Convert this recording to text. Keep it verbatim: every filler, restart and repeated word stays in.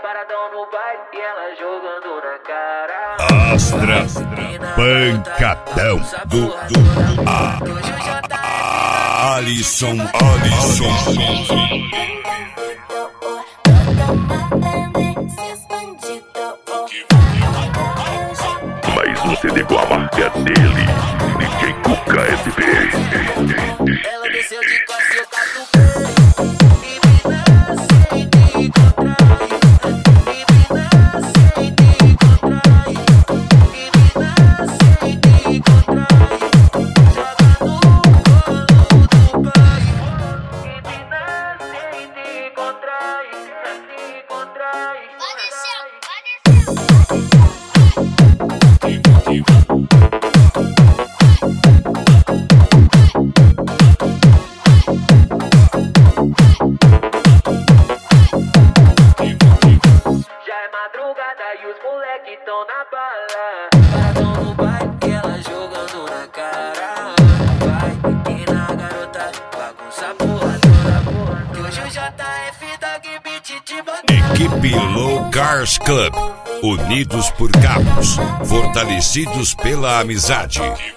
paradão no baile e ela jogando na cara. Astra, pancadão do, do, a, a, a, Alisson, Alisson. Mais um C D com a marca dele, D J Cuca S B. Ela desceu de classe, eu catuquei. E os moleque tão na bala, paradão no baile e ela jogando na cara. Vai, empina a garota, bagunça a porra toda, porra. Que hoje o J F da Beat te bateu. Equipe Low Cars Club, unidos por cabos, fortalecidos pela amizade.